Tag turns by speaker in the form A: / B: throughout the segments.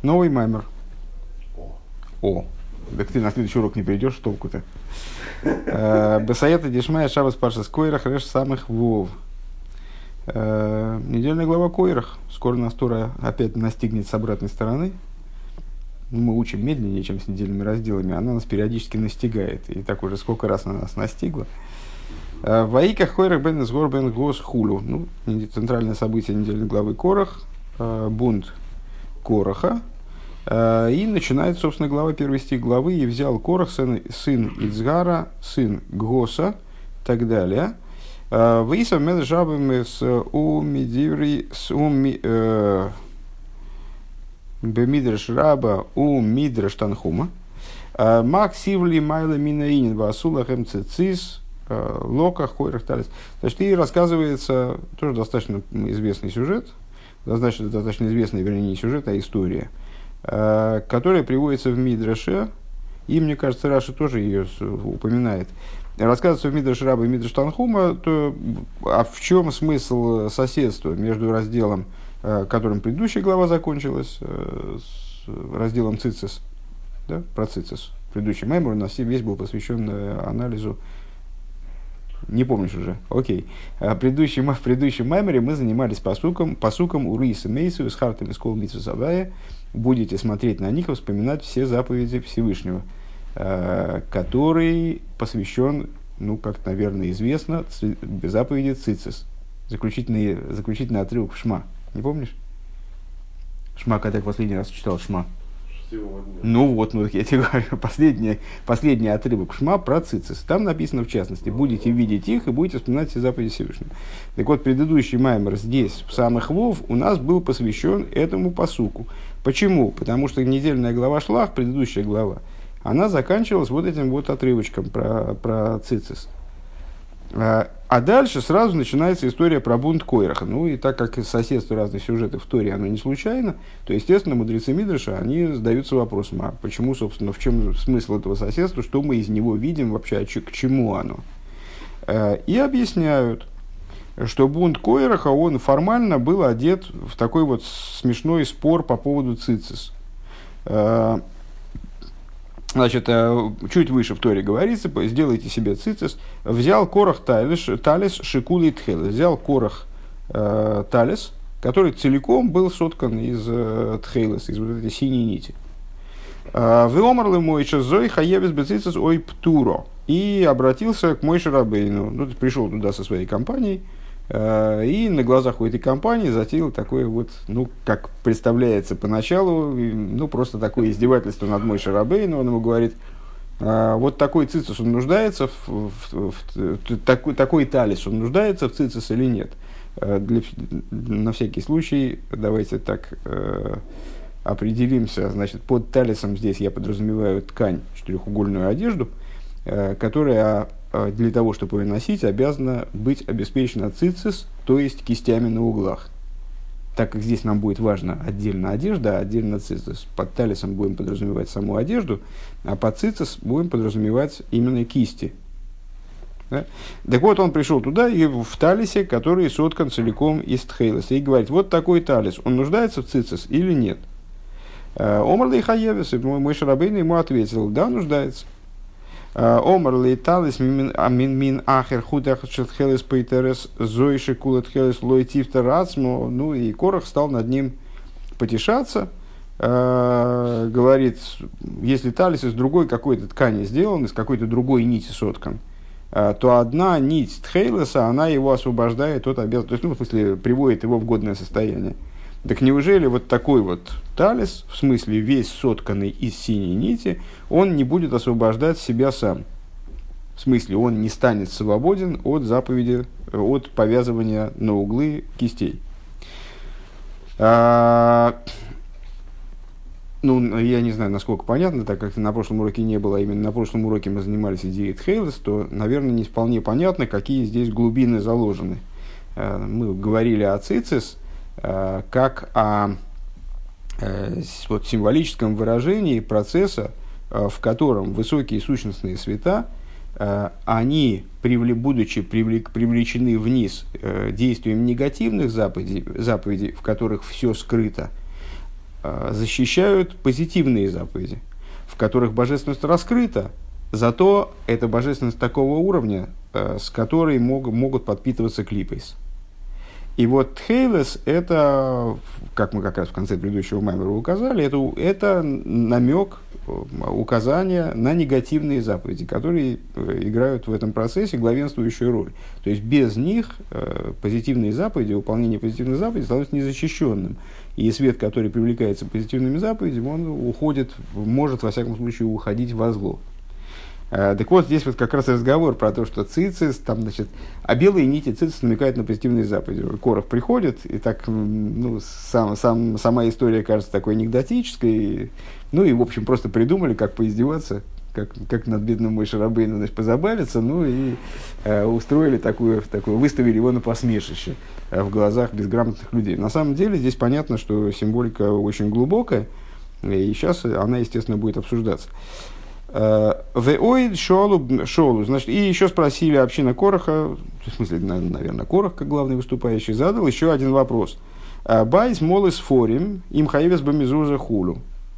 A: Новый маймер. О, так ты на следующий урок не придешь, толку-то. Бесаета дешмая шабас паршас койрах реш самых вов. Недельная глава койрах. Скоро нас Тора опять настигнет с обратной стороны. Мы учим медленнее, чем с недельными разделами. Она нас периодически настигает. И так уже сколько раз она нас настигла. Ваиках койрах бен сгор бен гос хулю. Ну, центральное событие недельной главы Корах. Бунт Кораха. И начинает, собственно, глава, первый стих главы. «И взял Корах, сын Ицгара, сын Госа», и так далее. «Ваисав мед жабым с умидиври, с бемидреш раба у мидреш танхума, мак сивли майла минаинин васулах мцицис лока хойрах талис». Значит, и рассказывается тоже достаточно известный сюжет, достаточно известный, вернее, не сюжет, а история, которая приводится в Мидраше, и, мне кажется, Раши тоже ее упоминает. Рассказывается в Мидраше Раба и Мидраш Танхума, а в чем смысл соседства между разделом, которым предыдущая глава закончилась, с разделом Цицис, да, про Цицис. Предыдущий маймор у нас весь был посвящен анализу. Не помнишь уже? Окей. В предыдущем майморе мы занимались пасуком Уриса Мейсу с Хартами Скол Митсу Савая. Будете смотреть на них и вспоминать все заповеди Всевышнего, который посвящен, ну, как, наверное, известно, заповеди Цицис. Заключительный отрывок в Шма. Не помнишь? Шма, когда я последний раз читал Шма. Ну вот, я тебе говорю, последний отрывок Шма про Цицис. Там написано, в частности, будете видеть их и будете вспоминать все заповеди Всевышнего. Так вот, предыдущий маймер здесь, в самых Вов, у нас был посвящен этому пасуку. Почему? Потому что недельная глава Шлах, предыдущая глава, она заканчивалась вот этим вот отрывочком про Цицис. А дальше сразу начинается история про бунт Койраха. Ну и так как соседство разных сюжетов в Торе, оно не случайно, то, естественно, мудрецы Мидраша, они задаются вопросом, а почему, собственно, в чем смысл этого соседства, что мы из него видим вообще, к чему оно. И объясняют, что бунт Койраха, он формально был одет в такой вот смешной спор по поводу Цицис. Значит, чуть выше в Торе говорится, сделайте себе цицис. Взял Корах талис шикули тхелес. Взял Корах талис, который целиком был соткан из тхелес, из вот этой синей нити. Веомарлы Мойша зой хаевис бецицис ой птуро. И обратился к Мойше Рабейну. Ну, пришел туда со своей компанией. И на глазах у этой компании затеял такое вот, ну, как представляется поначалу, ну, просто такое издевательство над Мойше Рабейну. Он ему говорит, вот такой цицис, он нуждается такой талис, он нуждается в цицис или нет. На всякий случай, давайте так определимся. Значит, под талисом здесь я подразумеваю ткань, четырехугольную одежду, которая для того, чтобы ее носить, обязана быть обеспечена цицис, то есть кистями на углах. Так как здесь нам будет важна отдельно одежда, отдельно цицис. Под талисом будем подразумевать саму одежду, а под цицис будем подразумевать именно кисти. Да? Так вот, он пришел туда и в талисе, который соткан целиком из тхейлеса, и говорит, вот такой талис, он нуждается в цицис или нет? Омар лей хаевис, Мойше Рабейну ему ответил, да, нуждается. Омар лейталис мин ахер худах шетхелес пейтерес зоиши кулет хелес лойтифтер ацмо. Ну и Корах стал над ним потешаться. Говорит, если талис из другой какой-то ткани сделан, из какой-то другой нити соткан, то одна нить тхейлеса, она его освобождает от обязанности. То есть, ну, в смысле, приводит его в годное состояние. Так неужели вот такой вот талис, в смысле весь сотканный из синей нити, он не будет освобождать себя сам? В смысле, он не станет свободен от заповеди, от повязывания на углы кистей. Ну, я не знаю, насколько понятно, так как на прошлом уроке не было, а именно на прошлом уроке мы занимались идеей Тхейлес, то, наверное, не вполне понятно, какие здесь глубины заложены. Мы говорили о цицис, как о вот, символическом выражении процесса, в котором высокие сущностные света, они, будучи привлечены вниз действием негативных заповедей, в которых все скрыто, защищают позитивные заповеди, в которых божественность раскрыта, зато эта божественность такого уровня, с которой могут подпитываться клипейс. И вот тхейлес – это, как мы как раз в конце предыдущего маймера указали, это намек, указание на негативные заповеди, которые играют в этом процессе главенствующую роль. То есть без них позитивные заповеди, выполнение позитивных заповедей становится незащищенным. И свет, который привлекается позитивными заповедями, он уходит, может во всяком случае уходить во зло. Так вот, здесь вот как раз разговор про то, что цицис, там, значит, а белые нити цицис намекают на позитивные заповеди. Корах приходит, и так, ну, сама история кажется такой анекдотической. Ну, и, в общем, просто придумали, как поиздеваться, как над бедным Моше Рабейну, значит, позабавиться, ну, и устроили такую, выставили его на посмешище в глазах безграмотных людей. На самом деле, здесь понятно, что символика очень глубокая, и сейчас она, естественно, будет обсуждаться. Веоид шолу, значит, и еще спросили община Кораха, в смысле, наверное, Корах, как главный выступающий, задал еще один вопрос. Байс молес форим им хаевес бамизуза хулу.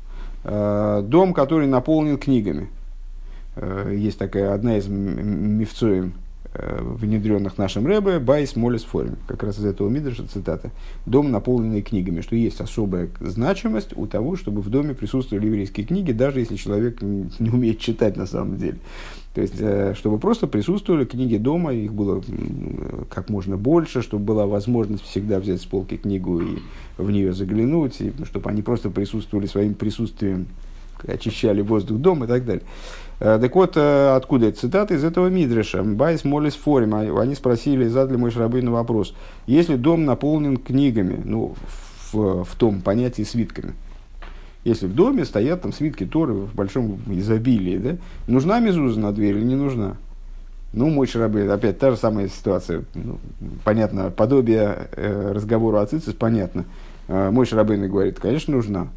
A: Дом, который наполнен книгами. Есть такая одна из мифцоим, внедренных нашим Ребе, Байс молес форим. Как раз из этого мидраша цитата. Дом, наполненный книгами. Что есть особая значимость у того, чтобы в доме присутствовали еврейские книги, даже если человек не умеет читать на самом деле. То есть, чтобы просто присутствовали книги дома, их было как можно больше, чтобы была возможность всегда взять с полки книгу и в нее заглянуть, и чтобы они просто присутствовали своим присутствием, очищали воздух дома и так далее. Так вот, откуда эта цитата? Из этого мидраша. Байс молес форим. Они спросили, задали Моше Рабейну вопрос. Если дом наполнен книгами, ну, в том понятии свитками, если в доме стоят там свитки Торы в большом изобилии, да, нужна мезуза на дверь или не нужна? Ну, Моше Рабейну, опять та же самая ситуация. Ну, понятно, подобие разговора о цицис, понятно. Моше Рабейну говорит, конечно, нужна.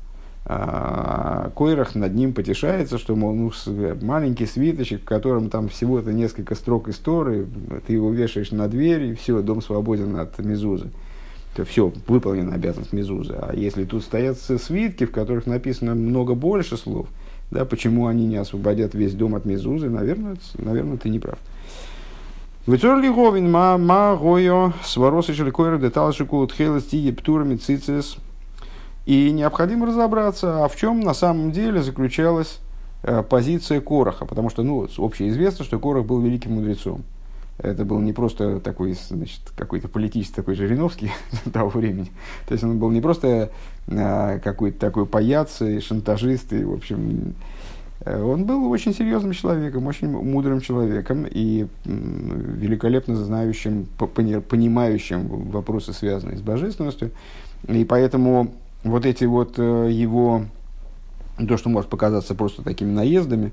A: Койрах над ним потешается, что, мол, ну, маленький свиточек, в котором там всего-то несколько строк из Торы, ты его вешаешь на дверь, и все, дом свободен от мезузы. То все, выполнена обязанность мезузы. А если тут стоят свитки, в которых написано много больше слов, да, почему они не освободят весь дом от мезузы, наверное, ты не прав. Вецорли говин ма гойо сварос ишель койрах деталшику тхелес тиги птурами цицис. И необходимо разобраться, а в чем на самом деле заключалась позиция Кораха. Потому что, ну, общеизвестно, что Корах был великим мудрецом. Это был не просто такой, значит, какой-то политический, такой Жириновский того времени. То есть он был не просто какой-то такой паяц и шантажист. И, в общем, он был очень серьезным человеком, очень мудрым человеком и великолепно знающим, понимающим вопросы, связанные с божественностью. И поэтому вот эти вот его, то, что может показаться просто такими наездами,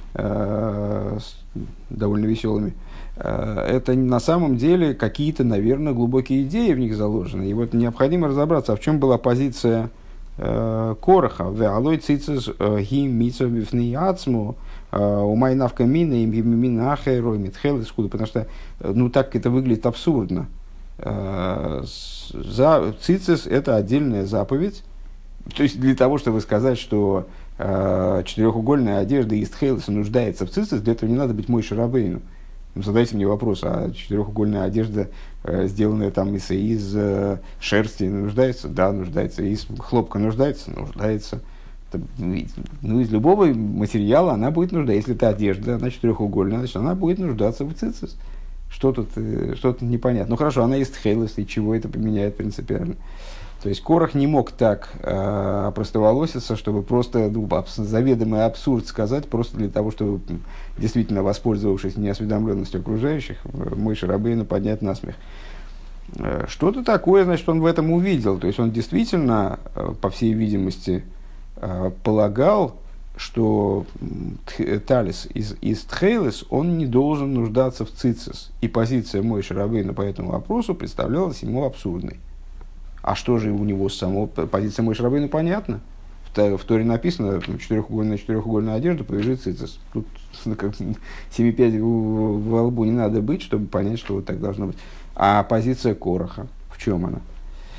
A: довольно веселыми, это на самом деле какие-то, наверное, глубокие идеи в них заложены. И вот необходимо разобраться, а в чем была позиция Кораха. Веалой цицис гим митсов бифней ацму умайнавка мина им мина ахерой митхел искуда. Потому что, ну, так это выглядит абсурдно. Цицис – это отдельная заповедь. То есть для того, чтобы сказать, что четырехугольная одежда из тхейлеса нуждается в цицис, для этого не надо быть Моше Рабейну. Задайте мне вопрос, а четырехугольная одежда, сделанная там из шерсти, нуждается? Да, нуждается. Из хлопка нуждается? Нуждается. Ну, из любого материала она будет нуждаться. Если это одежда, она четырехугольная, значит, она будет нуждаться в цицис. Что тут непонятно. Ну хорошо, она из тхейлеса, и чего это поменяет принципиально? То есть Корах не мог так опростоволоситься, чтобы просто заведомый абсурд сказать, просто для того, чтобы, действительно воспользовавшись неосведомленностью окружающих, Моше Рабейну поднять насмех. Что-то такое, значит, он в этом увидел. То есть он действительно, по всей видимости, полагал, что талис из тхейлес, он не должен нуждаться в цицис. И позиция Моше Рабейну по этому вопросу представлялась ему абсурдной. А что же у него самого позиция Моше Рабейну понятна? В Торе написано, четырехугольная одежда, повяжи цицис. Тут как 7,5 во лбу не надо быть, чтобы понять, что вот так должно быть. А позиция Кораха, в чем она?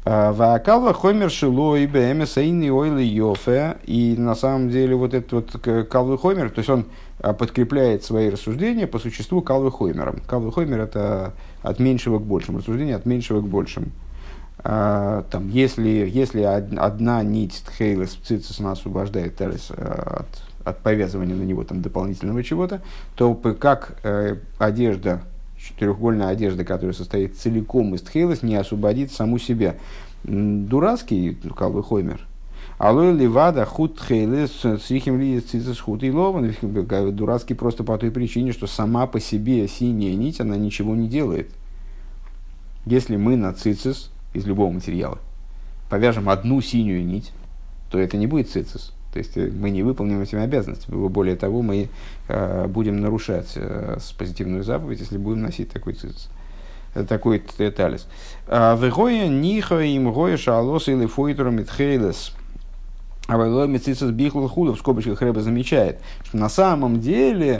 A: Ваакалва хомер шилой бэмэсэйни ойлы йофе. И на самом деле вот этот вот калвы хомер, то есть он подкрепляет свои рассуждения по существу калвы хомером. Калвы хомер — это от меньшего к большему, рассуждение от меньшего к большему. Там, если одна нить тхейлес цицис она освобождает талис от повязывания на него там, дополнительного чего-то, то как одежда, треугольная одежда, которая состоит целиком из тхейлес, не освободит саму себя. Дурацкий калвы хомер. Алой ливада худ тхейлес срихим ли цицис худ и лован. Дурацкий просто по той причине, что сама по себе синяя нить, она ничего не делает. Если мы на цицис из любого материала повяжем одну синюю нить, то это не будет цицис. То есть мы не выполним этим обязанности. Более того, мы будем нарушать позитивную заповедь, если будем носить такой цицис, такой талис. Вегоя ниха им гоя шалос или фойтру митхейлес. А вайлой цицис бихлул худу, в скобочках Рэбе замечает, что на самом деле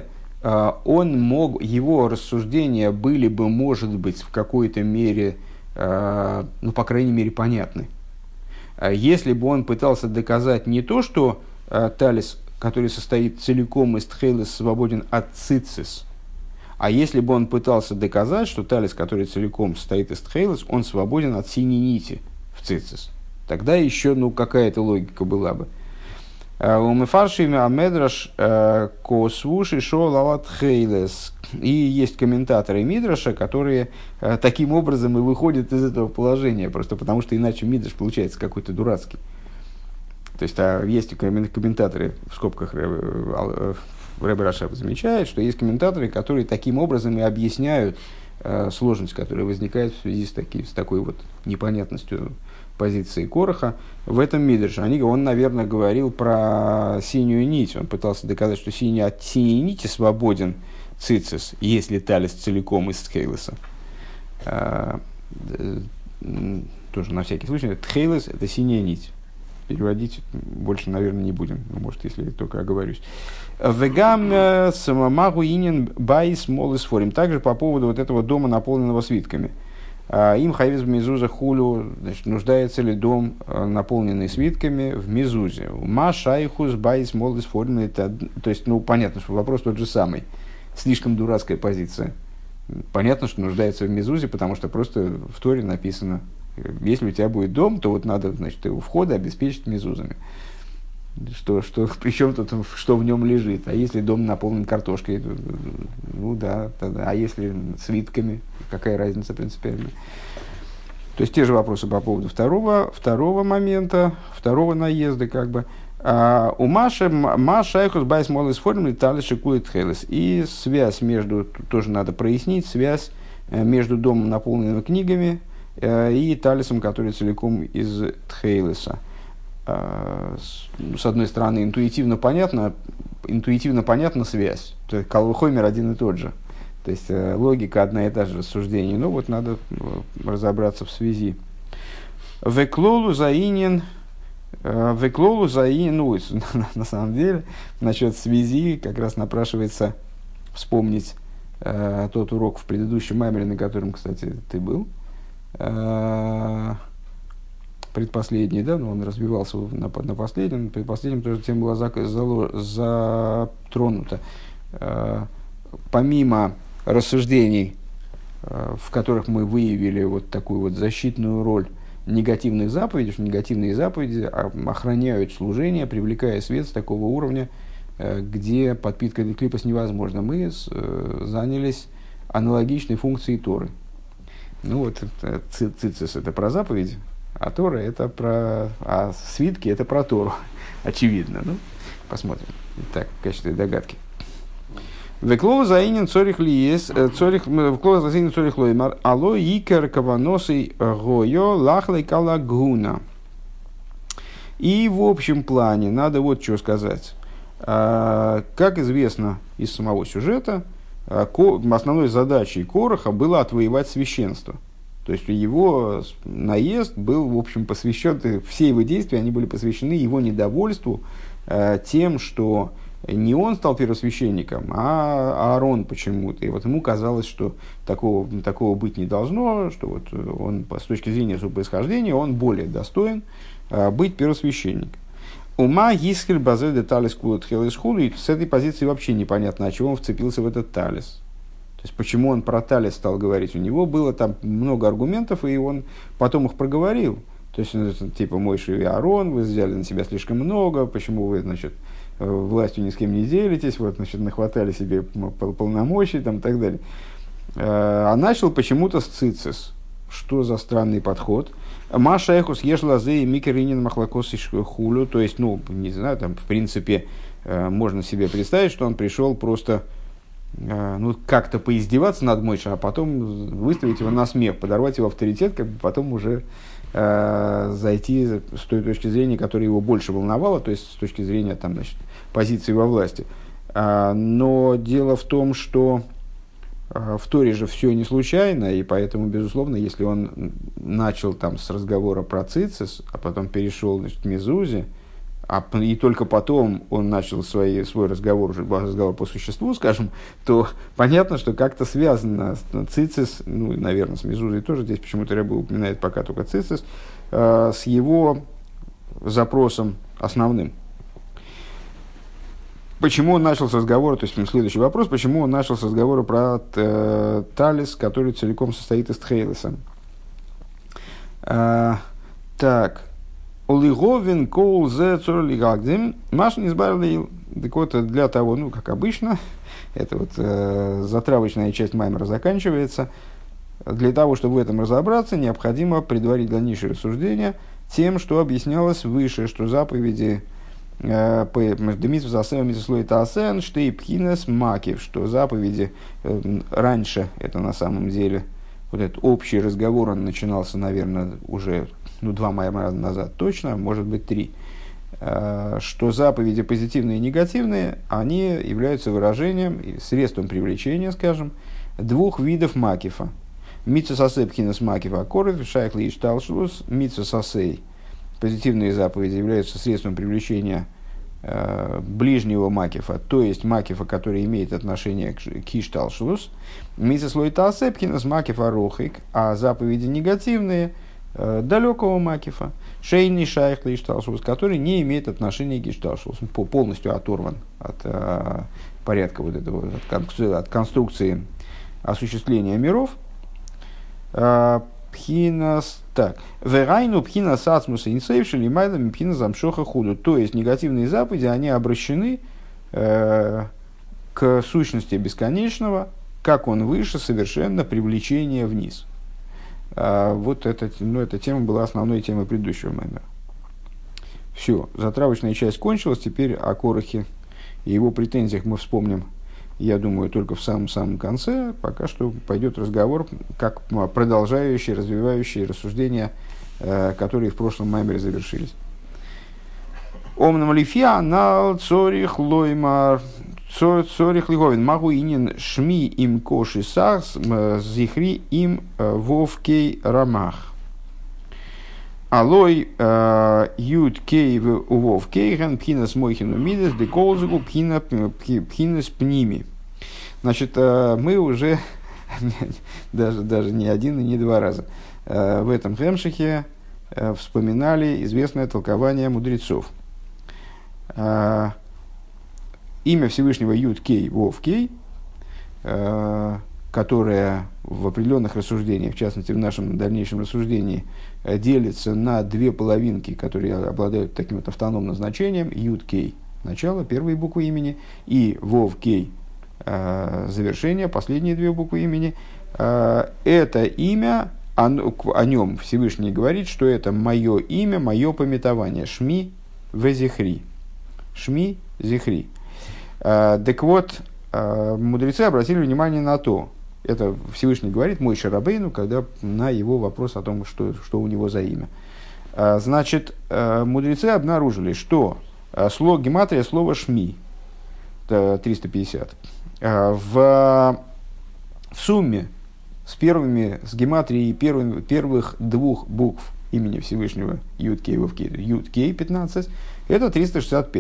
A: его рассуждения были бы, может быть, в какой-то мере, ну, по крайней мере, понятны. Если бы он пытался доказать не то, что талис, который состоит целиком из тхейлес, свободен от цицис, а если бы он пытался доказать, что талис, который целиком состоит из тхейлес, он свободен от синей нити в цицис, тогда еще какая-то логика была бы. У Мефаршиме Амедраш Косвуши Шо Лават Хейлес. И есть комментаторы Мидраша, которые таким образом и выходят из этого положения, просто потому что иначе Мидраш получается какой-то дурацкий. То есть есть комментаторы, в скобках Ребе Рашаб замечает, что есть комментаторы, которые таким образом и объясняют сложность, которая возникает в связи с такой вот непонятностью позиции Короха в этом Мидрше. Он, наверное, говорил про синюю нить. Он пытался доказать, что от синей нити свободен цицис, если талис целиком из тхейлеса. Тоже на всякий случай. Тхейлес — это синяя нить. Переводить больше, наверное, не будем. Может, если только оговорюсь. Вегам самамагу инин байс молис форим. Также по поводу вот этого дома, наполненного свитками. Им хайвиз в мезуза хулю, значит, нуждается ли дом, наполненный свитками, в мезузе. Ма шайхус байс молис форим. То есть, понятно, что вопрос тот же самый. Слишком дурацкая позиция. Понятно, что нуждается в мезузе, потому что просто в Торе написано, если у тебя будет дом, то вот надо, значит, его входы обеспечить мезузами. Причем тут, что в нем лежит. А если дом наполнен картошкой, да. А если свитками, какая разница принципиально? То есть те же вопросы по поводу второго момента, второго наезда, как бы. У Маша Эхус Байс Молис Форми Талиши Кует Хелес. И связь между, тоже надо прояснить, связь между домом, наполненным книгами, и талисом, который целиком из Тхейлеса. С одной стороны, интуитивно понятна связь. Калвы хомер один и тот же. То есть логика одна и та же рассуждение. Но вот надо разобраться в связи. Веклолу заинен, на самом деле, насчет связи как раз напрашивается вспомнить тот урок в предыдущем маймере, на котором, кстати, ты был. Предпоследний, да, но он развивался на последнем. Предпоследнем тоже тема была затронута. Помимо рассуждений, в которых мы выявили вот такую вот защитную роль негативных заповедей, что негативные заповеди охраняют служение, привлекая свет с такого уровня, где подпитка клипос невозможна. Мы занялись аналогичной функцией Торы. Цицис — это про заповеди, а Тора — это про... А свитки — это про Тору, очевидно. Посмотрим. Так, в качестве догадки. Веклоу заинен цорих лиес, веклоу заинен цорих лоймар, алло икер каваносый гойо лахлей калагуна. И в общем плане надо вот что сказать. Как известно из самого сюжета, основной задачей Короха было отвоевать священство. То есть его наезд был, в общем, посвящен, все его действия, они были посвящены его недовольству тем, что не он стал первосвященником, а Аарон почему-то. И вот ему казалось, что такого быть не должно, что вот он, с точки зрения своего происхождения, он более достоин быть первосвященником. Ума гискель базе де талис кулот хелес худу. И с этой позиции вообще непонятно, от чего он вцепился в этот талис. То есть, почему он про талис стал говорить. У него было там много аргументов, и он потом их проговорил. То есть, типа, Мойше и Аарон, вы взяли на себя слишком много, почему вы, значит, властью ни с кем не делитесь, вот, значит, нахватали себе полномочий, там, и так далее. А начал почему-то с цицис. Что за странный подход? Маша эхус ешла зе и микеринин махлакос и хулю. То есть, ну, не знаю, там, в принципе, можно себе представить, что он пришел просто, ну, как-то поиздеваться над Мойше, а потом выставить его на смех, подорвать его авторитет, как бы потом уже зайти с той точки зрения, которая его больше волновала, то есть с точки зрения там, значит, позиции во власти. Но дело в том, что в Торе же все не случайно, и поэтому, безусловно, если он начал там с разговора про цицис, а потом перешел, значит, к мезузе, и только потом он начал свой разговор, уже разговор по существу, скажем, то понятно, что как-то связано цицис, ну, наверное, с мезузой тоже, здесь почему-то Ребе упоминает пока только цицис, с его запросом основным. Почему он начал с разговора, то есть следующий вопрос, почему он начал с разговора про талис, который целиком состоит из тхейлеса. Так. Олиговин кол зе цорлигагдим маш не избавил. Так вот, для того, ну, как обычно, это вот затравочная часть маймера заканчивается. Для того, чтобы в этом разобраться, необходимо предварить дальнейшее рассуждение тем, что объяснялось выше, что заповеди демитв засем митслой таасен штей пхинес макив, что заповеди раньше, это на самом деле вот этот общий разговор, он начинался, наверное, уже 2 маймера назад точно, может быть 3, что заповеди позитивные и негативные, они являются выражением, средством привлечения, скажем, 2 видов макифа. Митсус асей пхинес макифа акоров, шайхли и шталшлус, митсус асей. Позитивные заповеди являются средством привлечения ближнего макифа, то есть макифа, который имеет отношение к ишталшлус. Митсус лойта асей пхинес макифа рохик, а заповеди негативные далекого макифа, шейни шайхли и шталшус, который не имеет отношения к ишталшус, полностью оторван от порядка вот этого, от конструкции осуществления миров. Пхинас, так, верайну пхинас ацмуса инсейвши лимайдам пхинас замшоха худу, то есть негативные заповеди, они обращены к сущности бесконечного, как он выше, совершенно привлечение вниз. Вот эта тема была основной темой предыдущего маймера. Все, затравочная часть кончилась, теперь о Корахе и его претензиях мы вспомним, я думаю, только в самом-самом конце. Пока что пойдет разговор, как продолжающие, развивающие рассуждения, которые в прошлом маймере завершились. Омнам лифия нал цорих лоймар цорих лиговин магу инин шми им коши сахс зихри им вовкей рамах. Алой ют кей вов кейген пхинас мойхину мидес деколзугу пхинас пними. Значит, мы уже даже не один и не 2 раза в этом хемшихе вспоминали известное толкование мудрецов. Имя Всевышнего Юд Кей Вов Кей, которое в определенных рассуждениях, в частности в нашем дальнейшем рассуждении, делится на 2 половинки, которые обладают таким вот автономным значением. Юд Кей – начало, первые буквы имени, и Вов Кей – завершение, последние 2 буквы имени. Это имя, о нем Всевышний говорит, что это мое имя, мое памятование. Шми везихри. Шми зихри. Так вот, мудрецы обратили внимание на то, это Всевышний говорит Мойше Рабейну, когда на его вопрос о том, что у него за имя. Значит, мудрецы обнаружили, что гематрия слова «шми» 350 в сумме с гематрией первых 2 букв имени Всевышнего Юд Кей Вов Кей, Юд Кей 15, это 365.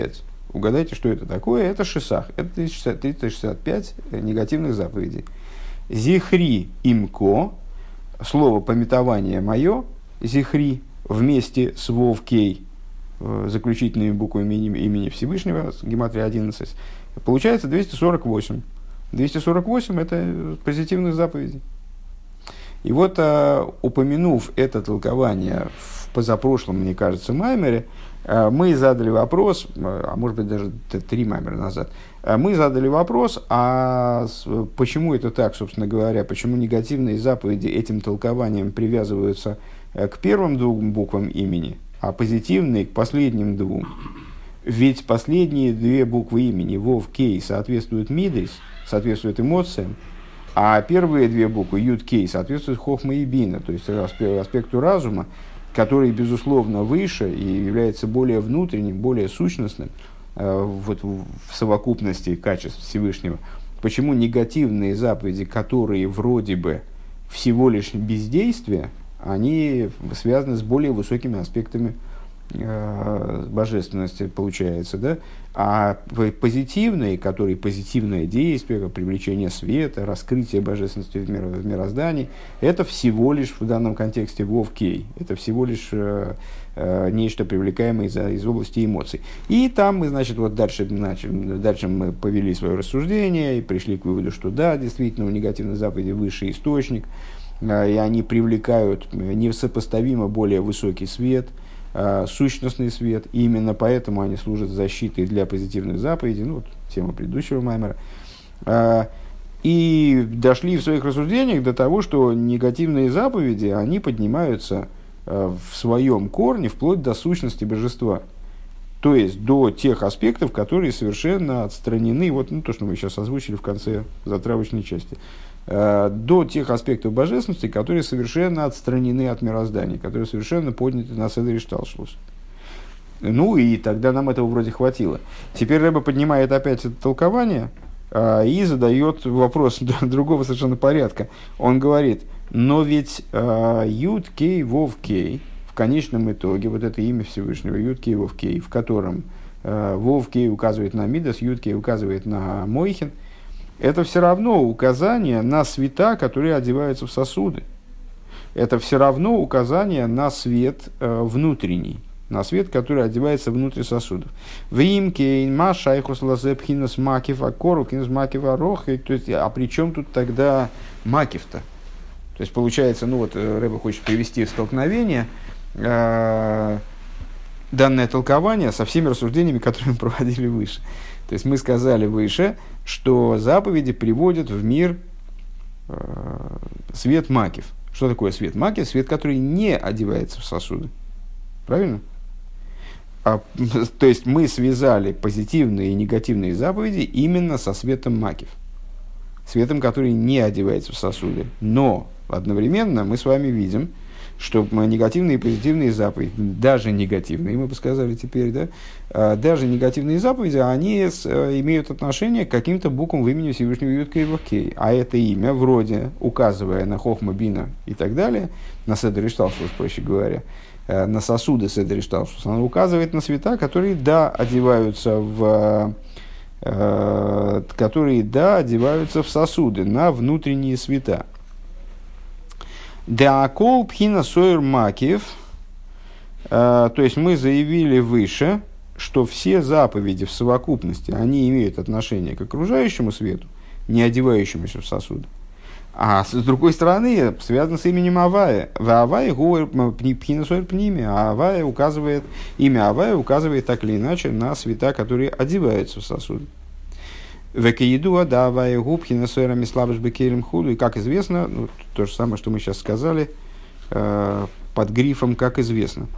A: Угадайте, что это такое? Это шисах. Это 365 негативных заповедей. Зихри имко, слово пометование мое, зихри, вместе с вовкей, заключительными буквами имени Всевышнего, гематрия 11, получается 248. 248 – это позитивных заповедей. И вот, упомянув это толкование в позапрошлом, мне кажется, маймере, мы задали вопрос, а может быть даже 3 маймера назад, мы задали вопрос, а почему это так, собственно говоря, почему негативные заповеди этим толкованием привязываются к первым 2 буквам имени, а позитивные к последним 2. Ведь последние 2 буквы имени, Вов, Кей, соответствуют Мидейс, соответствуют эмоциям, а первые 2 буквы, Юд, Кей, соответствуют Хохма и Бина, то есть аспекту разума, который, безусловно, выше и является более внутренним, более сущностным вот, в совокупности качеств Всевышнего. Почему негативные заповеди, которые вроде бы всего лишь бездействия, они связаны с более высокими аспектами божественности, получается, да? А позитивные, которые позитивное действие, привлечение света, раскрытие божественности в мироздании, это всего лишь в данном контексте вовкей, это всего лишь нечто привлекаемое из области эмоций. И там мы, значит, вот дальше мы повели свое рассуждение и пришли к выводу, что да, действительно, у негативной заповеди высший источник, и они привлекают несопоставимо более высокий свет, сущностный свет, и именно поэтому они служат защитой для позитивных заповедей, ну, вот тема предыдущего маймера. И дошли в своих рассуждениях до того, что негативные заповеди, они поднимаются в своем корне вплоть до сущности божества. То есть до тех аспектов, которые совершенно отстранены, вот то, что мы сейчас озвучили в конце затравочной части, до тех аспектов божественности, которые совершенно отстранены от мироздания, которые совершенно подняты на седер шталшус. Ну и тогда нам этого вроде хватило. Теперь Рэбе поднимает опять это толкование и задает вопрос другого совершенно порядка. Он говорит, но ведь Юд Кей Вов Кей, в конечном итоге, вот это имя Всевышнего, Юд Кей Вов Кей, в котором Вов Кей указывает на Мидас, Юд Кей указывает на Мойхин, это все равно указание на света, которые одеваются в сосуды. Это все равно указание на свет внутренний, на свет, который одевается внутрь сосудов. А при чем тут тогда макив-то? То есть получается, ну вот Рэбе хочет привести в столкновение данное толкование со всеми рассуждениями, которые мы проводили выше. То есть мы сказали выше, что заповеди приводят в мир свет макив. Что такое свет макив? Свет, который не одевается в сосуды. Правильно? То есть мы связали позитивные и негативные заповеди именно со светом макив. Светом, который не одевается в сосуды. Но одновременно мы с вами видим, что негативные и позитивные заповеди, даже негативные, мы бы сказали теперь, да, даже негативные заповеди, они имеют отношение к каким-то буквам в имени Всевышнего Юд Кей Вов Кей. А это имя, вроде, указывая на Хохма, Бина и так далее, на Седер Шталшус, проще говоря, на сосуды Седер Шталшус, оно указывает на света, которые, да, одеваются в сосуды, на внутренние света. Деакол пхина сойр макив, то есть мы заявили выше, что все заповеди в совокупности, они имеют отношение к окружающему свету, не одевающемуся в сосуды. А с другой стороны, связано с именем Авая. Авая пхина сойр пними, а Авая указывает, имя Авая указывает так или иначе на света, которые одеваются в сосуды. И как известно, ну, то же самое, что мы сейчас сказали, под грифом «как известно».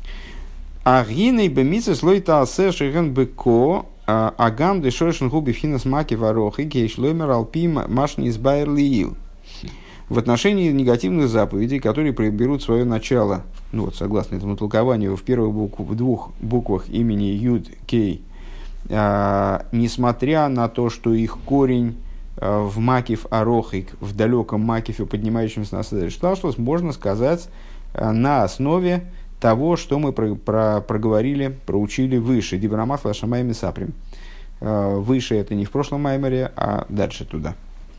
A: В отношении негативных заповедей, которые берут свое начало, ну, вот, согласно этому толкованию, в первых в 2 буквах имени Юд Кей, несмотря на то, что их корень в макив арохик, в далеком макифе, поднимающемся на седер шталшус, можно сказать на основе того, что мы проговорили, проучили выше. Дибрамат Лашамай Мисаприм. Выше это не в прошлом маймере, а дальше туда.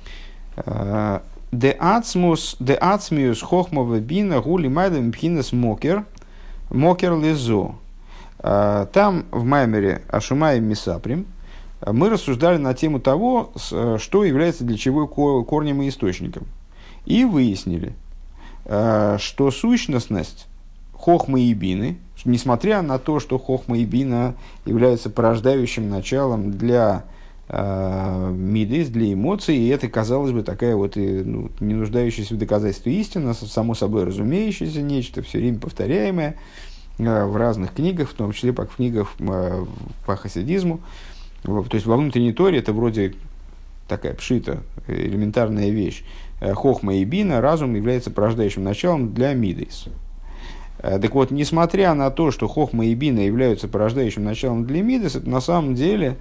A: Де ацмиус хохмова бина гули майдам пхинес мокер лизо. Там в маймере Ашумай Мисаприм мы рассуждали на тему того, что является для чего корнем и источником. И выяснили, что сущностность хохмы и бины, несмотря на то, что хохма и бина являются порождающим началом для мидейс, для эмоций, и это, казалось бы, такая вот не нуждающаяся в доказательстве истина, само собой разумеющееся нечто, все время повторяемое в разных книгах, в том числе в книгах по хасидизму. То есть во внутренней торе это вроде такая пшита, элементарная вещь. Хохма и бина, разум является порождающим началом для мидейс. Так вот, несмотря на то, что хохма и бина являются порождающим началом для мидейс, это на самом деле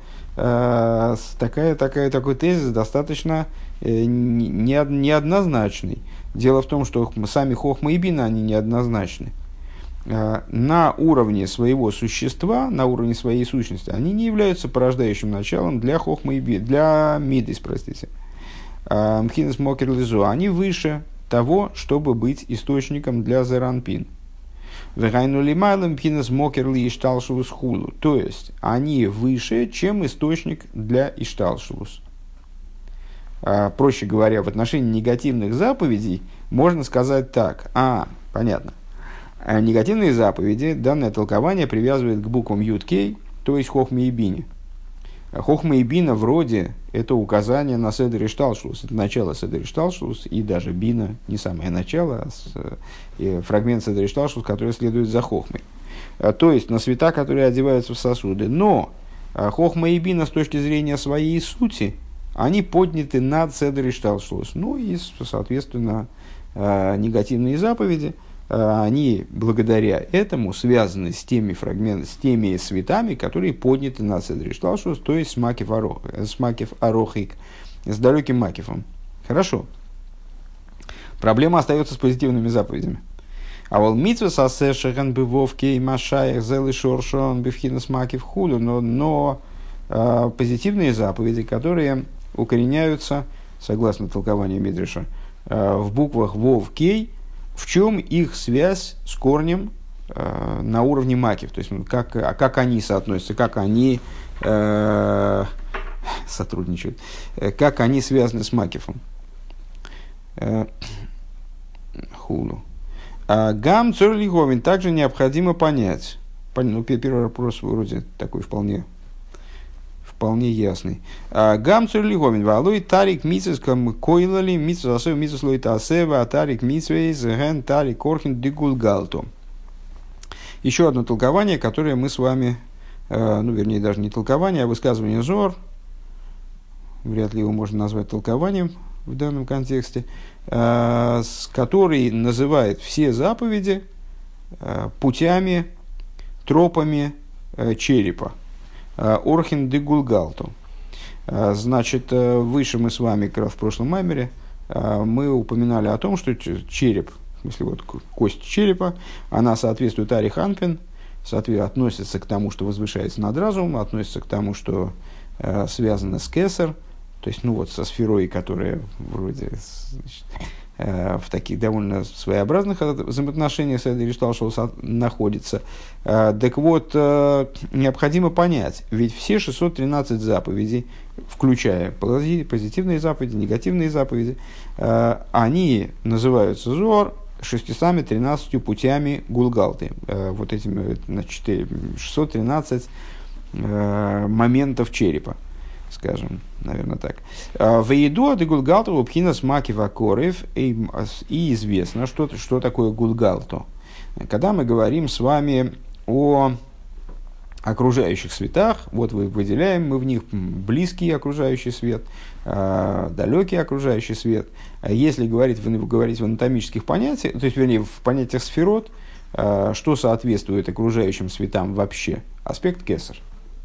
A: такой тезис достаточно неоднозначный. Дело в том, что сами хохма и бина, они неоднозначны. На уровне своего существа, на уровне своей сущности, они не являются порождающим началом для хохма и бина, для мидейс, простите. Мхинес мокер лизу, они выше того, чтобы быть источником для зеранпин. То есть, они выше, чем источник для ишталшулус. Проще говоря, в отношении негативных заповедей можно сказать так. Понятно. Негативные заповеди, данное толкование привязывает к буквам Юд-Кей, то есть Хохме и Бине. Хохма и Бина вроде это указание на Седер и Шталшус. Это начало Седер и Шталшус, и даже Бина не самое начало, а фрагмент Седер и Шталшус, который следует за Хохмой. То есть на света, которые одеваются в сосуды. Но Хохма и Бина с точки зрения своей сути, они подняты над Седер и Шталшус. Ну и, соответственно, негативные заповеди, они благодаря этому связаны с теми фрагментами, с теми светами, которые подняты на Седер и Шталшус, то есть с Макев Арохик, с далеким Макефом. Хорошо. Проблема остается с позитивными заповедями. А вол митцва сасешеген бывовке и машаях зелы шоршон бифхинас Макев худу, но позитивные заповеди, которые укореняются, согласно толкованию Мидриша, в буквах вов кей, в чем их связь с корнем на уровне макив, то есть как они соотносятся, как они сотрудничают, как они связаны с макифом. Худу. Гам цорлиговин также необходимо понять. Первый вопрос вроде такой вполне ясный. Гам цорлиговин валуй тарик митсвес койлали митсвес асев митсвес лойт асева а тарик митсвес ген тарик корхин дигулгалту. Еще одно толкование, которое мы с вами, вернее даже не толкование, а высказывание Зор, вряд ли его можно назвать толкованием в данном контексте, который называет все заповеди путями, тропами черепа. Орхин де Гулгалту. Значит, выше мы с вами, как раз в прошлом маймере, мы упоминали о том, что череп, в смысле вот кость черепа, она соответствует Ари Ханпин, относится к тому, что возвышается над разумом, относится к тому, что связано с Кесар, то есть со сферой, которая вроде в таких довольно своеобразных взаимоотношениях с этой Ришталшус находится. Так вот, необходимо понять, ведь все 613 заповедей, включая позитивные заповеди, негативные заповеди, они называются Зор 613 путями Гулгалты. Вот этими 613 моментов черепа, скажем, наверное, так. В еду от Гулгалту Пхинас Макива Корев, и известно, что такое Гулгалту. Когда мы говорим с вами о окружающих светах, вот выделяем мы в них близкий окружающий свет, далекий окружающий свет. Если говорить в анатомических понятиях, то есть, вернее, в понятиях сферот, что соответствует окружающим светам вообще? Аспект кесар.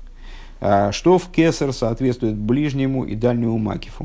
A: Что в кесар соответствует ближнему и дальнему макифу?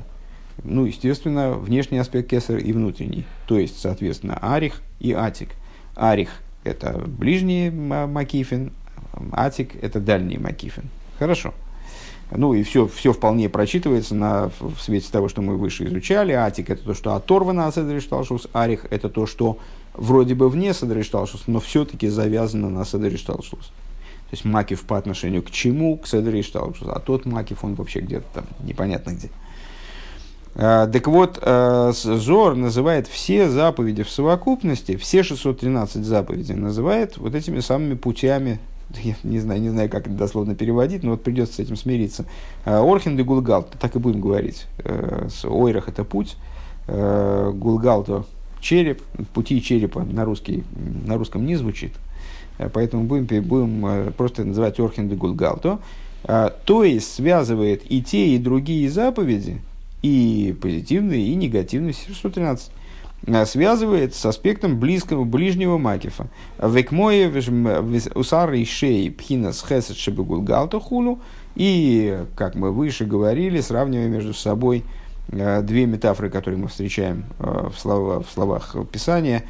A: Естественно, внешний аспект кесар и внутренний. То есть, соответственно, арих и атик. Арих – это ближний макифин, атик – это дальний макифин. Хорошо. Ну и все вполне прочитывается в свете того, что мы выше изучали. Атик – это то, что оторвано от седер шталшус. Арих – это то, что вроде бы вне седер шталшус, но все-таки завязано на седер шталшус. То есть макиф по отношению к чему? К седер шталшус. А тот макиф, он вообще где-то там непонятно где. Так вот, Зор называет все заповеди в совокупности, все 613 заповедей называет вот этими самыми путями. Я не знаю, как это дословно переводить, но вот придется с этим смириться. Орхин де Гулгалт, так и будем говорить. Ойрах – это путь, Гулгалто – череп, пути черепа на русском не звучит, поэтому будем просто называть Орхин де Гулгалто. То есть связывает и те, и другие заповеди, и позитивные, и негативные, 613. Связывает с аспектом ближнего макифа. Векмое усар и шей пхинас хесед шебегулгалто хулу. И, как мы выше говорили, сравнивая между собой две метафоры, которые мы встречаем в словах Писания.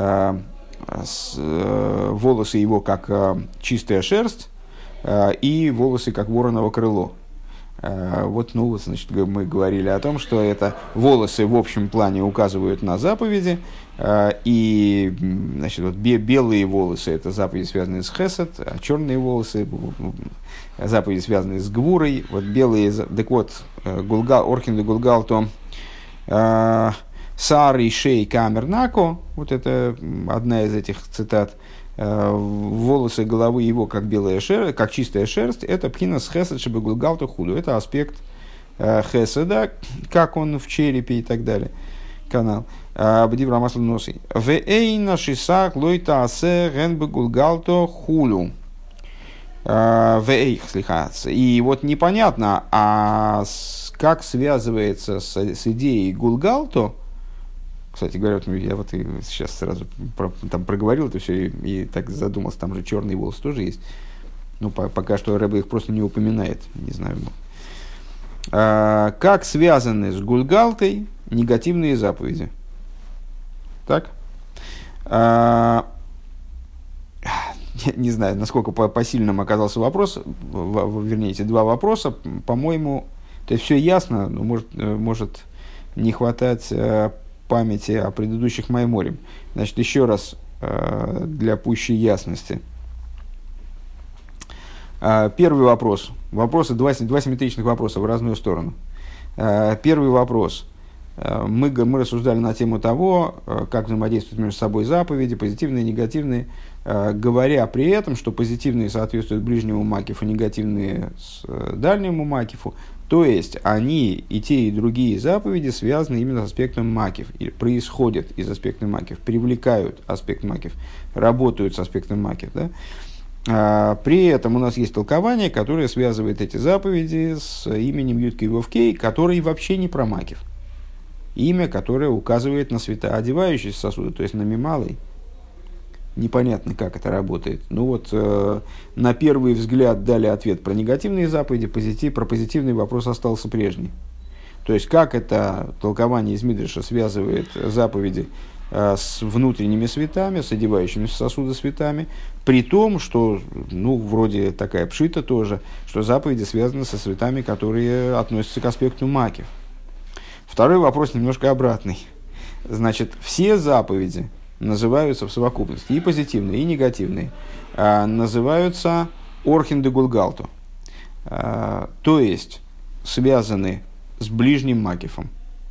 A: Волосы его как чистая шерсть, и волосы как вороново крыло. Вот, значит, мы говорили о том, что это волосы в общем плане указывают на заповеди, и, значит, вот белые волосы – это заповеди, связанные с хесед, а черные волосы – заповеди, связанные с гвурой. Вот белые, так вот, Орхин де Гулгалто, Саар и Шей Камернако, вот это одна из этих цитат, волосы головы его как белая шерсть, как чистая шерсть, это пхинас хесед шебегулгалто худу, это аспект хеседа, как он в черепе и так далее. Канал. Бдивра масло носы. Вейна шисак лойта асе генбегулгалто хулю. Вейх слихаться. И вот непонятно, как связывается с идеей гулгалто. Кстати говоря, я вот и сейчас сразу там проговорил это все и так задумался, там же черные волосы тоже есть. Ну, пока что Рэбе их просто не упоминает, не знаю. Как связаны с гульгалтой негативные заповеди? Так? Не знаю, насколько посильным оказался вопрос, вернее, эти два вопроса, по-моему, то есть все ясно, но может не хватать памяти о предыдущих майморим. Значит, еще раз для пущей ясности. Первый вопрос. Вопросы, два симметричных вопроса в разную сторону. Первый вопрос. Мы рассуждали на тему того, как взаимодействуют между собой заповеди, позитивные и негативные, говоря при этом, что позитивные соответствуют ближнему макифу, негативные дальнему макифу. То есть, они и те, и другие заповеди связаны именно с аспектом макиф, или происходят из аспекта макиф, привлекают аспект макиф, работают с аспектом макиф. Да? При этом у нас есть толкование, которое связывает эти заповеди с именем Юдкей Вовкей, который вообще не про макиф. Имя, которое указывает на светоодевающиеся сосуды, то есть на мималый. Непонятно, как это работает. Ну вот, на первый взгляд дали ответ про негативные заповеди, про позитивный вопрос остался прежний. То есть, как это толкование из Мидреша связывает заповеди с внутренними светами, с одевающимися в сосуды светами, при том, что, ну, вроде такая пшита тоже, что заповеди связаны со светами, которые относятся к аспекту макив. Второй вопрос немножко обратный. Значит, все заповеди называются в совокупности, и позитивные, и негативные, называются орхин де гулгалто, то есть связаны с ближним макифом.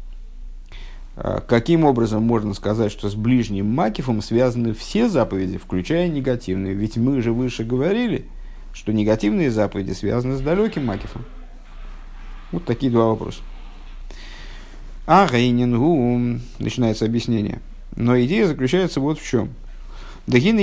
A: Каким образом можно сказать, что с ближним макифом связаны все заповеди, включая негативные? Ведь мы же выше говорили, что негативные заповеди связаны с далеким макифом. Вот такие два вопроса. Начинается объяснение. Но идея заключается вот в чем. В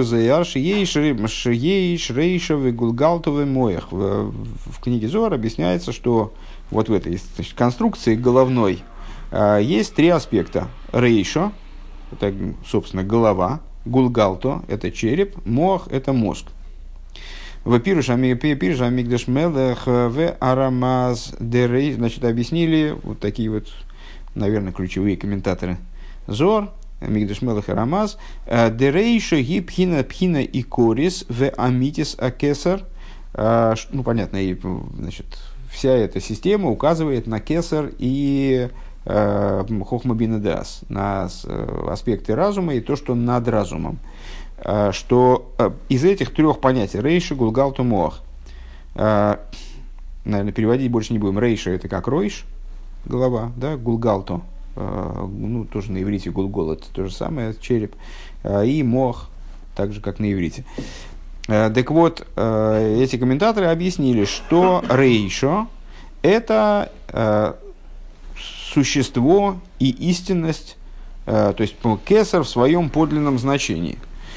A: книге Зоар объясняется, что вот в этой, значит, конструкции головной есть три аспекта. Рейшо, это, собственно, голова. Гулгалто, это череп. Мох, это мозг. Значит, объяснили вот такие вот, наверное, ключевые комментаторы Зоар. Мигдаш Мелах и Рамаз, дерейшо ги пхина и корис в амитис акесар. Ну, понятно, и, значит, вся эта система указывает на кесар и хохма бина даас, на аспекты разума и то, что над разумом. Что из этих трех понятий рейша, гулгалту, моах, наверное, переводить больше не будем. Рейша — это как ройш, голова, да, гулгалту, ну, тоже на иврите гулгол — это то же самое, череп, и мох, так же, как на иврите. Так вот, эти комментаторы объяснили, что рейшо — это существо и истинность, то есть кесар в своем подлинном значении.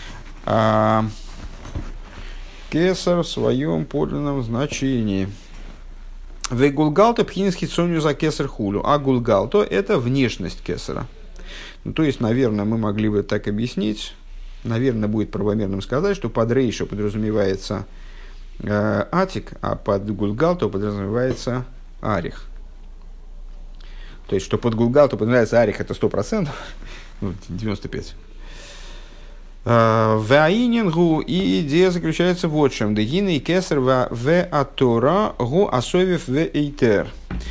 A: Кесар в своем подлинном значении. В гулгалто пхинский соню за кесар хулю. А гулгалто — это внешность кесара. Ну, то есть, наверное, мы могли бы так объяснить. Наверное, будет правомерным сказать, что под рейшо подразумевается атик, а под гулгалто подразумевается арих. То есть, что под гулгалто подразумевается арих, это 100%, ну, 95%. В аинингу и идея заключается вот в чем. Дегина и кесар в атора гу асовив в эйтер.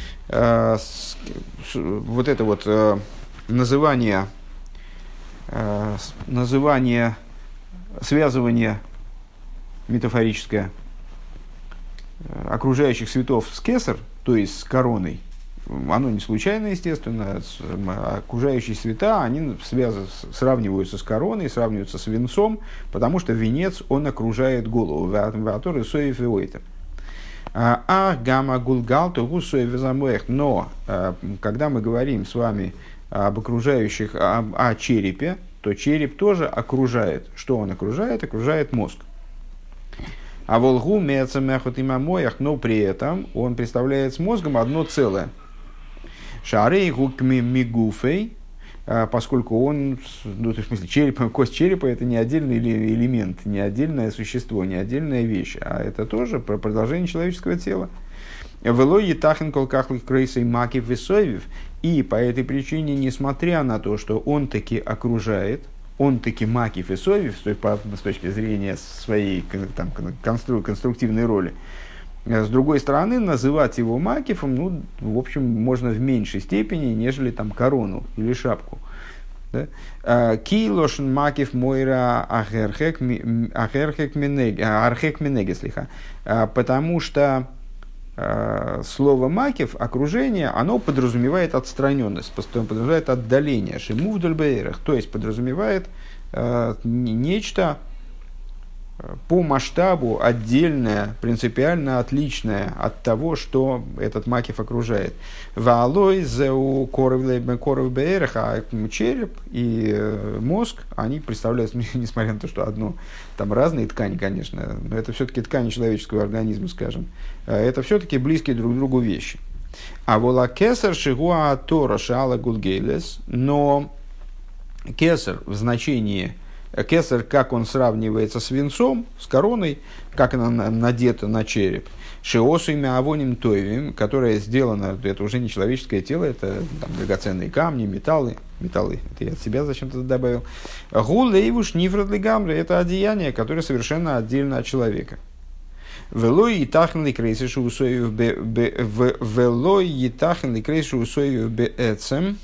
A: Вот это вот называние, связывание метафорическое окружающих светов с кесар, то есть с короной, оно не случайно, естественно. Окружающие света, они сравниваются с короной, сравниваются с венцом, потому что венец, он окружает голову. Но когда мы говорим с вами об окружающих, о черепе, то череп тоже окружает. Что он окружает? Окружает мозг. А волгу мецамехот имамоях, но при этом он представляет с мозгом одно целое. Шарей гукми мигуфей, поскольку он, ну, в смысле, череп, кость черепа — это не отдельный элемент, не отдельное существо, не отдельная вещь, а это тоже продолжение человеческого тела. Велой етахен колкахлых крейсей маки весовив, и по этой причине, несмотря на то, что он таки окружает, он таки макив и совив, с точки зрения своей там, конструктивной роли, с другой стороны, называть его макифом, ну, в общем, можно в меньшей степени, нежели там корону или шапку. Килошн макиф мойра архек менегеслиха. Потому что слово макиф, окружение, оно подразумевает отстраненность, подразумевает отдаление, шимув дольбейрах, то есть подразумевает нечто по масштабу отдельное, принципиально отличное от того, что этот макиф окружает. Ваалой зеу коров бейрах, а череп и мозг, они представляют, несмотря на то, что одно, там разные ткани, конечно, но это все-таки ткани человеческого организма, скажем, это все-таки близкие друг к другу вещи. А вола кесар шигуа тора шала гулгейлес, но кесар в значении кесар, как он сравнивается с венцом, с короной, как она надета на череп. Шиосу имя авоним тойвим, которое сделано, это уже не человеческое тело, это там, драгоценные камни, металлы, это я от себя зачем-то добавил. Гу лейвуш нифрат лигамре, это одеяние, которое совершенно отдельно от человека. Велой етахен ликрейсишу усоев беэцем.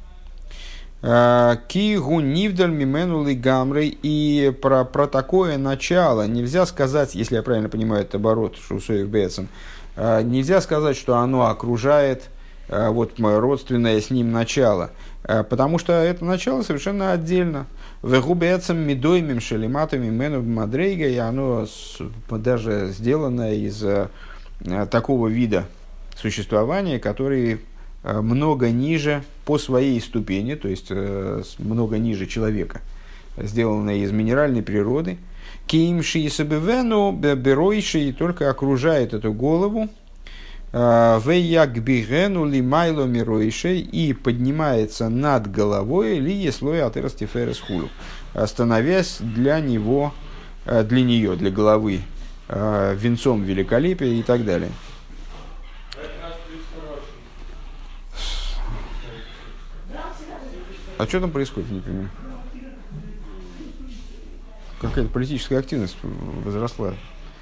A: Кигу нивдаль мимену лигамрей, и про такое начало нельзя сказать, если я правильно понимаю этот оборот, шусоев бецем, нельзя сказать, что оно окружает вот родственное с ним начало, потому что это начало совершенно отдельно. Вегу бецем мидоймим шелематами мену мадрейга, и оно даже сделано из такого вида существования, который много ниже по своей ступени, то есть много ниже человека, сделанное из минеральной природы. Кимши и сабевену беройши только окружает эту голову. Веякбигену лимайло миройши и поднимается над головой ли еслой атерстиферес хулю, становясь для нее, для головы венцом великолепия и так далее. А что там происходит, не понимаю? Какая-то политическая активность возросла.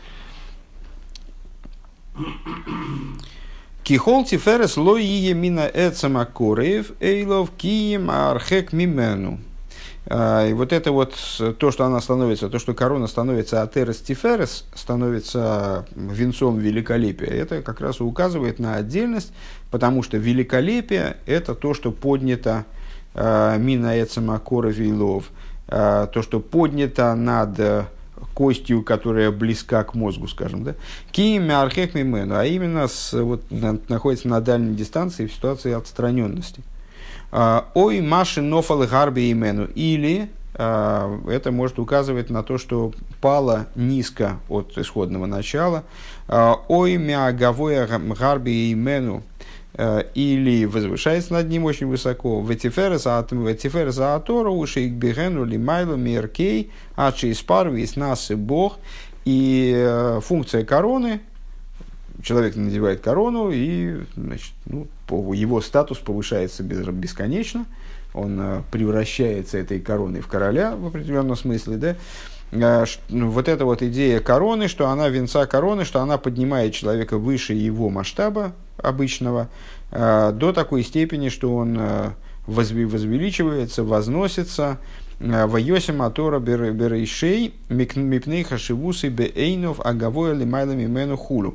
A: Кихол тиферес ло ие мина эцема кореев эйлов кием архек мимену. И вот это вот то, что она становится, то, что корона становится атерес тиферес, становится венцом великолепия, это как раз указывает на отдельность, потому что великолепие – это то, что поднято мина эцема кореев эйлов, то, что поднято над костью, которая близка к мозгу, скажем, да, кием архек мимену, а именно находится на дальней дистанции в ситуации отстраненности. Ой, маши нофал гарби имену. Или это может указывать на то, что пало низко от исходного начала. Ой, мягавоя гарби имену. Или возвышается над ним очень высоко. Ветиферес атору ушейк бигену лимайлу миркей ачи испарвис нас и Бог. И функция короны, человек надевает корону, и значит, его статус повышается бесконечно, он превращается этой короной в короля в определенном смысле. Да? Вот эта вот идея короны, что она венца короны, что она поднимает человека выше его масштаба обычного, до такой степени, что он возвеличивается, возносится. Вайосим атора берейшей мипней хашивусы беэйнов агавоя лимайлами мену хулу.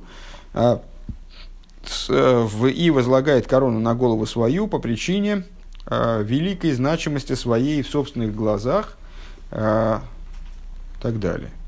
A: И возлагает корону на голову свою по причине великой значимости своей в собственных глазах, так далее.